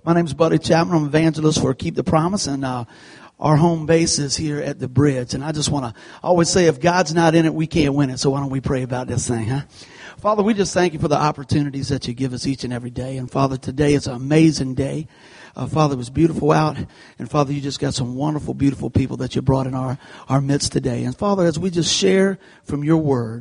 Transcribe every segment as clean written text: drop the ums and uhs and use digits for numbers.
My name's Buddy Chapman. I'm evangelist for Keep the Promise, and our home base is here at the Bridge. And I just want to always say, if God's not in it, we can't win it. So why don't we pray about this thing, huh? Father, we just thank you for the opportunities that you give us each and every day. And Father, today is an amazing day. Father, it was beautiful out. And Father, you just got some wonderful, beautiful people that you brought in our midst today. And Father, as we just share from your word,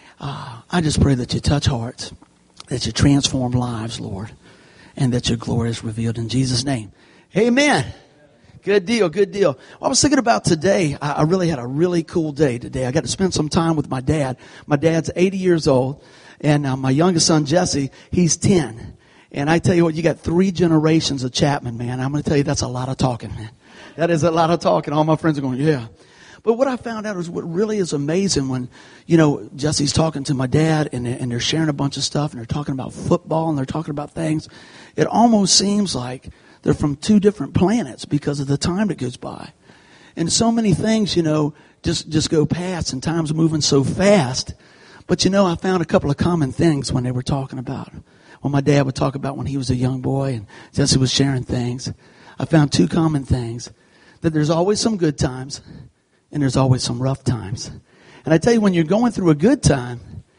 I just pray that you touch hearts, that you transform lives, Lord, and that your glory is revealed in Jesus' name. Amen. Good deal, good deal. Well, I was thinking about today. I really had a really cool day today. I got to spend some time with my dad. My dad's 80 years old, and my youngest son, Jesse, he's 10. And I tell you what, you got 3 generations of Chapman, man. I'm going to tell you, that's a lot of talking, man. That is a lot of talking. All my friends are going, yeah. But what I found out is what really is amazing when, Jesse's talking to my dad and they're sharing a bunch of stuff and they're talking about football and they're talking about things. It almost seems like they're from 2 different planets because of the time that goes by. And so many things, just go past and time's moving so fast. But, I found a couple of common things when they were talking about. When my dad would talk about when he was a young boy and Jesse was sharing things. I found 2 common things. That there's always some good times and there's always some rough times. And I tell you, when you're going through a good time,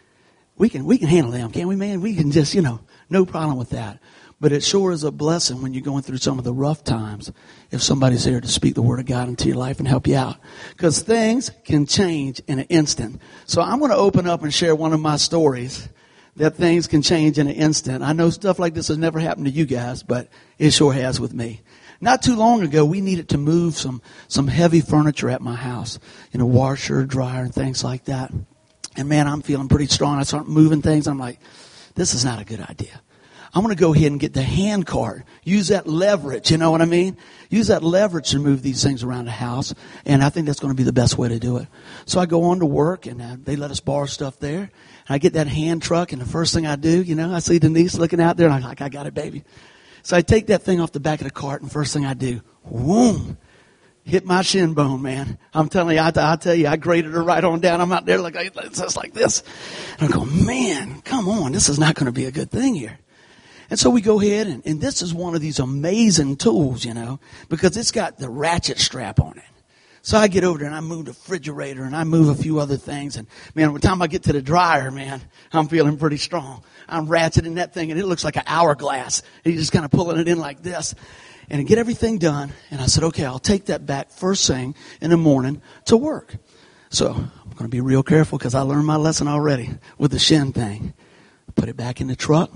we can handle them, can't we, man? We can just, no problem with that. But it sure is a blessing when you're going through some of the rough times if somebody's there to speak the word of God into your life and help you out. Because things can change in an instant. So I'm going to open up and share one of my stories that things can change in an instant. I know stuff like this has never happened to you guys, but it sure has with me. Not too long ago, we needed to move some heavy furniture at my house. Washer, dryer, and things like that. And man, I'm feeling pretty strong. I start moving things. I'm like, this is not a good idea. I'm going to go ahead and get the hand cart. Use that leverage, you know what I mean? Use that leverage to move these things around the house. And I think that's going to be the best way to do it. So I go on to work, and they let us borrow stuff there. And I get that hand truck, and the first thing I do, I see Denise looking out there, and I'm like, I got it, baby. So I take that thing off the back of the cart, and first thing I do, whoom, hit my shin bone, man. I'm telling you, I tell you, I graded her right on down. I'm out there just like this. And I go, man, come on, this is not going to be a good thing here. And so we go ahead, and this is one of these amazing tools, because it's got the ratchet strap on it. So I get over there, and I move the refrigerator, and I move a few other things. And, man, by the time I get to the dryer, man, I'm feeling pretty strong. I'm ratcheting that thing, and it looks like an hourglass. And you're just kind of pulling it in like this. And I get everything done, and I said, okay, I'll take that back first thing in the morning to work. So I'm going to be real careful because I learned my lesson already with the shin thing. Put it back in the truck.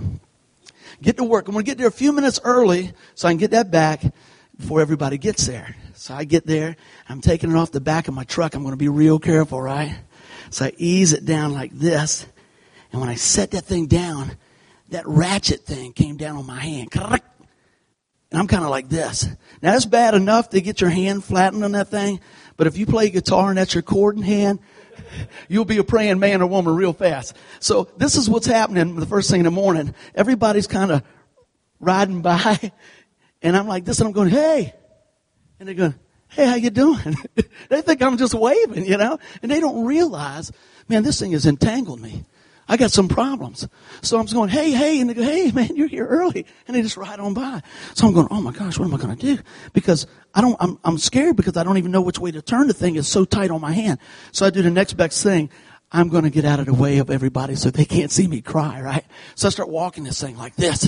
Get to work. I'm going to get there a few minutes early so I can get that back before everybody gets there. So I get there. I'm taking it off the back of my truck. I'm going to be real careful, right? So I ease it down like this. And when I set that thing down, that ratchet thing came down on my hand. And I'm kind of like this. Now, that's bad enough to get your hand flattened on that thing. But if you play guitar and that's your chording hand, you'll be a praying man or woman real fast. So this is what's happening the first thing in the morning. Everybody's kind of riding by. And I'm like this, and I'm going, hey. And they're going, hey, how you doing? They think I'm just waving, And they don't realize, man, this thing has entangled me. I got some problems. So I'm just going, hey. And they go, hey, man, you're here early. And they just ride on by. So I'm going, oh, my gosh, what am I going to do? Because I'm scared because I don't even know which way to turn the thing. It's so tight on my hand. So I do the next best thing. I'm going to get out of the way of everybody so they can't see me cry, right? So I start walking this thing like this.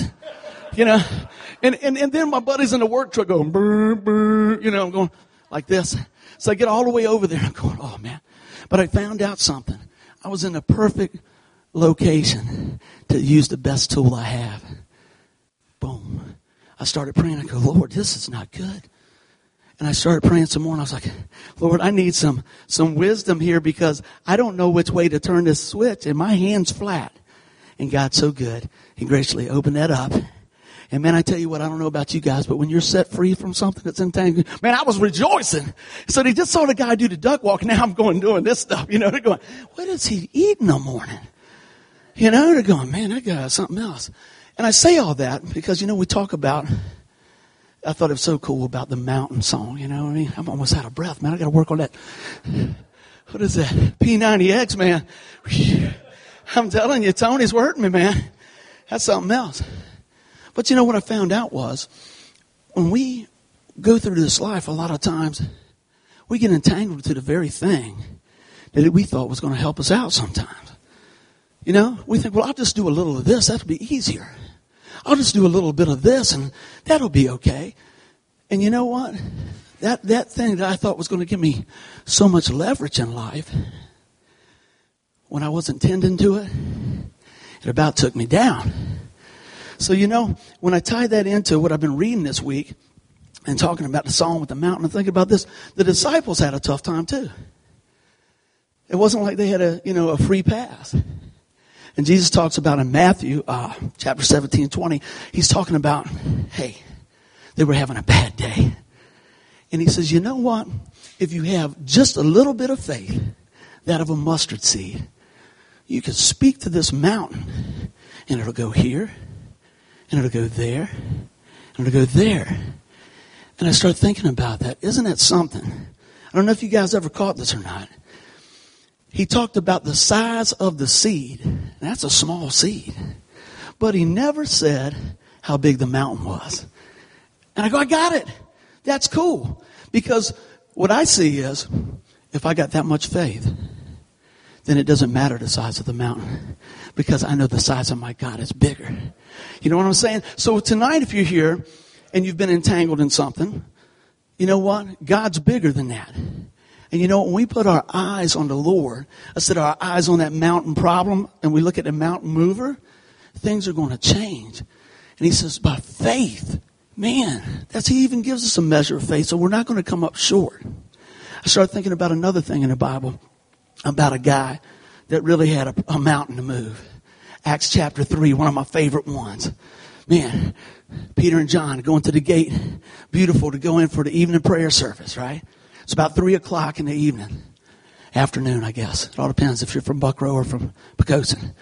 And then my buddies in the work truck going, brr, brr, I'm going like this. So I get all the way over there. I'm going, oh, man. But I found out something. I was in the perfect location to use the best tool I have. Boom. I started praying. I go, Lord, this is not good. And I started praying some more, and I was like, Lord, I need some wisdom here because I don't know which way to turn this switch, and my hand's flat. And God's so good. He graciously opened that up. And man, I tell you what, I don't know about you guys, but when you're set free from something that's entangled, man, I was rejoicing. So they just saw the guy do the duck walk, and now I'm doing this stuff. They're going, what does he eat in the morning? They're going, man, that guy has something else. And I say all that because, we talk about, I thought it was so cool about the mountain song, I'm almost out of breath, man. I got to work on that. What is that? P90X, man. I'm telling you, Tony's hurting me, man. That's something else. But what I found out was, when we go through this life, a lot of times we get entangled to the very thing that we thought was going to help us out sometimes. You know, we think, well, I'll just do a little of this. That'll be easier. I'll just do a little bit of this and that'll be okay. And you know what? That thing that I thought was going to give me so much leverage in life, when I wasn't tending to it, it about took me down. So, you know, when I tie that into what I've been reading this week and talking about the Song with the Mountain, and think about this, the disciples had a tough time too. It wasn't like they had a free pass. And Jesus talks about in Matthew, chapter 17, 20, he's talking about, hey, they were having a bad day. And he says, you know what? If you have just a little bit of faith, that of a mustard seed, you can speak to this mountain and it'll go here and it'll go there and it'll go there. And I start thinking about that. Isn't that something? I don't know if you guys ever caught this or not. He talked about the size of the seed. That's a small seed. But he never said how big the mountain was. And I go, I got it. That's cool. Because what I see is, if I got that much faith, then it doesn't matter the size of the mountain. Because I know the size of my God is bigger. You know what I'm saying? So tonight, if you're here and you've been entangled in something, you know what? God's bigger than that. And you know, when we put our eyes on the Lord, instead of our eyes on that mountain problem, and we look at the mountain mover, things are going to change. And he says, by faith, man, he even gives us a measure of faith, so we're not going to come up short. I started thinking about another thing in the Bible, about a guy that really had a mountain to move. Acts chapter 3, one of my favorite ones. Man, Peter and John going to the gate, beautiful, to go in for the evening prayer service, right? It's about 3 o'clock in the evening. Afternoon, I guess. It all depends if you're from Buckrow or from Pocosin.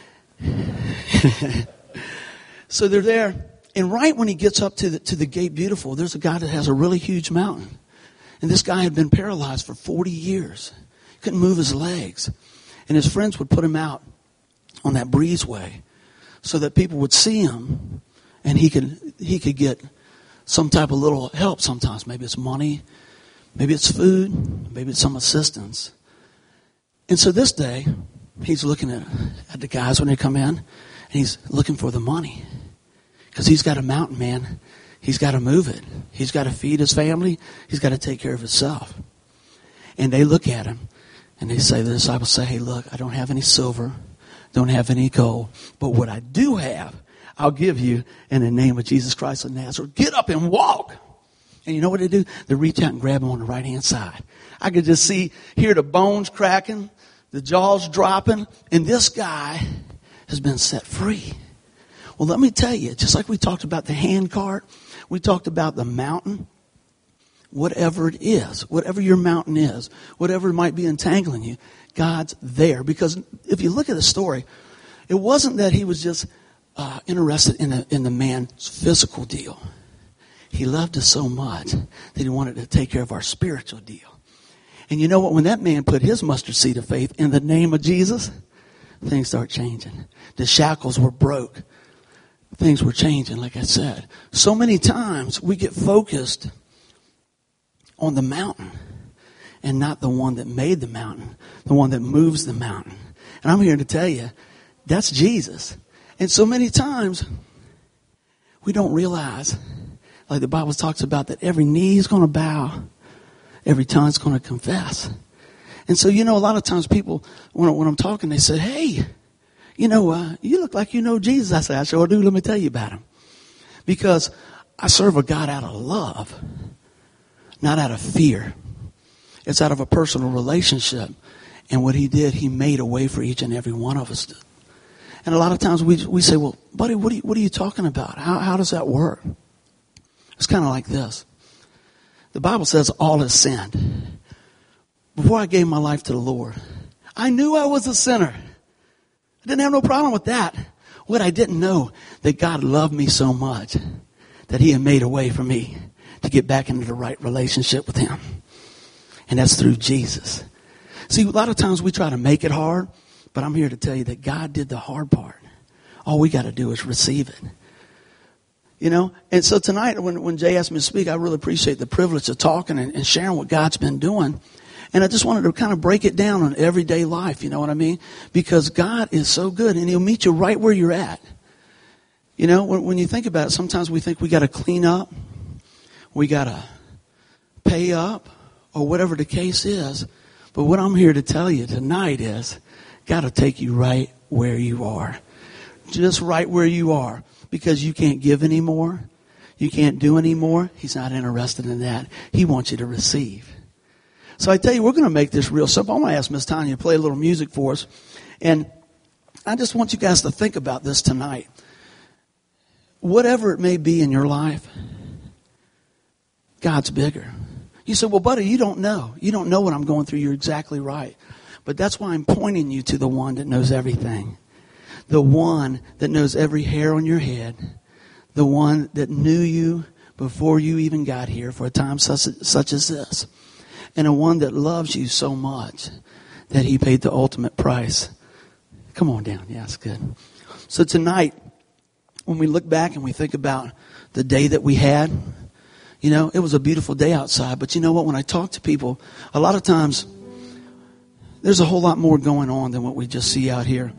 So they're there. And right when he gets up to the gate beautiful, there's a guy that has a really huge mountain. And this guy had been paralyzed for 40 years. He couldn't move his legs. And his friends would put him out on that breezeway so that people would see him and he could get some type of little help sometimes. Maybe it's money. Maybe it's food. Maybe it's some assistance. And so this day, he's looking at the guys when they come in, and he's looking for the money. Because he's got a mountain, man. He's got to move it. He's got to feed his family. He's got to take care of himself. And they look at him, and the disciples say, hey, look, I don't have any silver, don't have any gold, but what I do have, I'll give you in the name of Jesus Christ of Nazareth. Get up and walk. And you know what they do? They reach out and grab him on the right-hand side. I could just hear the bones cracking, the jaws dropping, and this guy has been set free. Well, let me tell you, just like we talked about the hand cart, we talked about the mountain, whatever it is, whatever your mountain is, whatever might be entangling you, God's there. Because if you look at the story, it wasn't that he was just interested in the man's physical deal. He loved us so much that he wanted to take care of our spiritual deal. And you know what? When that man put his mustard seed of faith in the name of Jesus, things start changing. The shackles were broke. Things were changing, like I said. So many times we get focused on the mountain and not the one that made the mountain, the one that moves the mountain. And I'm here to tell you, that's Jesus. And so many times we don't realize, like the Bible talks about, that every knee is going to bow, every tongue is going to confess. And so, you know, a lot of times people, when I'm talking, they say, hey, you know, you look like you know Jesus. I say, I sure do. Let me tell you about him. Because I serve a God out of love, not out of fear. It's out of a personal relationship. And what he did, he made a way for each and every one of us. And a lot of times we say, well, buddy, what are you talking about? How does that work? It's kind of like this. The Bible says all is sinned. Before I gave my life to the Lord, I knew I was a sinner. I didn't have no problem with that. What I didn't know, that God loved me so much that he had made a way for me to get back into the right relationship with him. And that's through Jesus. See, a lot of times we try to make it hard, but I'm here to tell you that God did the hard part. All we got to do is receive it. And so tonight, when Jay asked me to speak, I really appreciate the privilege of talking and sharing what God's been doing. And I just wanted to kind of break it down on everyday life, you know what I mean? Because God is so good, and He'll meet you right where you're at. When you think about it, sometimes we think we got to clean up, we got to pay up, or whatever the case is. But what I'm here to tell you tonight is, got to take you right where you are. Just right where you are. Because you can't give anymore. You can't do anymore. He's not interested in that. He wants you to receive. So I tell you, we're going to make this real simple. I'm going to ask Miss Tanya to play a little music for us. And I just want you guys to think about this tonight. Whatever it may be in your life, God's bigger. You say, well, buddy, you don't know. You don't know what I'm going through. You're exactly right. But that's why I'm pointing you to the one that knows everything. The one that knows every hair on your head. The one that knew you before you even got here for a time such as this. And a one that loves you so much that He paid the ultimate price. Come on down. Yeah, that's good. So tonight, when we look back and we think about the day that we had, it was a beautiful day outside. But you know what? When I talk to people, a lot of times there's a whole lot more going on than what we just see out here.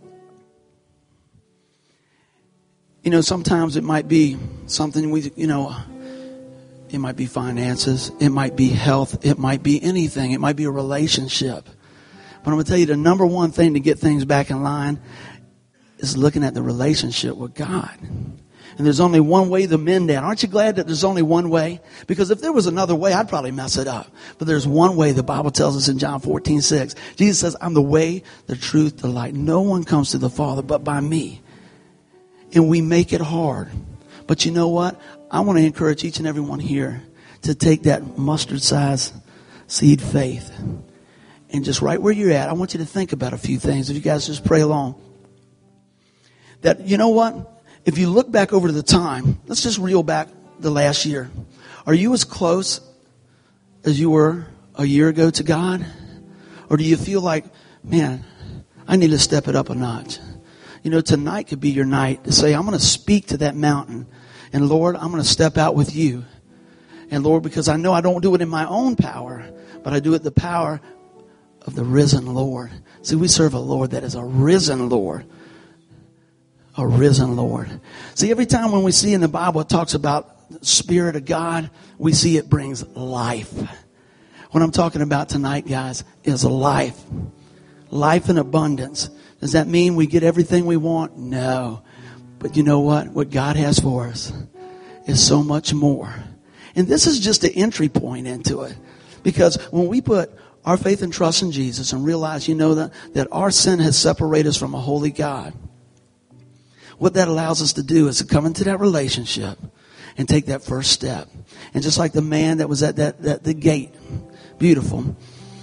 Sometimes it might be something it might be finances, it might be health, it might be anything, it might be a relationship. But I'm going to tell you the number one thing to get things back in line is looking at the relationship with God. And there's only one way to mend that. Aren't you glad that there's only one way? Because if there was another way, I'd probably mess it up. But there's one way. The Bible tells us in John 14:6. Jesus says, I'm the way, the truth, the light. No one comes to the Father but by me. And we make it hard. But you know what? I want to encourage each and every one here to take that mustard size seed faith. And just right where you're at, I want you to think about a few things. If you guys just pray along. That, you know what? If you look back over the time, let's just reel back the last year. Are you as close as you were a year ago to God? Or do you feel like, man, I need to step it up a notch? Tonight could be your night to say, I'm going to speak to that mountain. And Lord, I'm going to step out with you. And Lord, because I know I don't do it in my own power, but I do it the power of the risen Lord. See, we serve a Lord that is a risen Lord. A risen Lord. See, every time when we see in the Bible it talks about the Spirit of God, we see it brings life. What I'm talking about tonight, guys, is life. Life in abundance. Does that mean we get everything we want? No. But you know what? What God has for us is so much more. And this is just the entry point into it. Because when we put our faith and trust in Jesus and realize, that our sin has separated us from a holy God, what that allows us to do is to come into that relationship and take that first step. And just like the man that was at the gate, beautiful,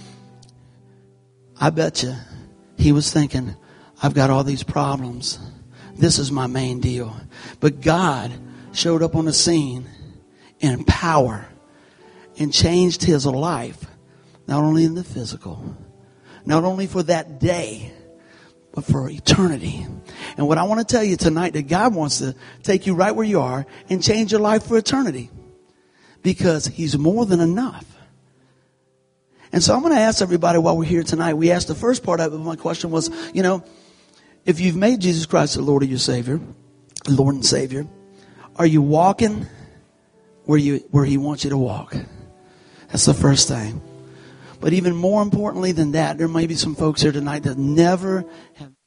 I bet you he was thinking, I've got all these problems. This is my main deal. But God showed up on the scene in power and changed his life, not only in the physical, not only for that day, but for eternity. And what I want to tell you tonight, that God wants to take you right where you are and change your life for eternity, because He's more than enough. And so I'm going to ask everybody while we're here tonight, we asked the first part of it, my question was, if you've made Jesus Christ the Lord of your Savior, Lord and Savior, are you walking where He wants you to walk? That's the first thing. But even more importantly than that, there may be some folks here tonight that never have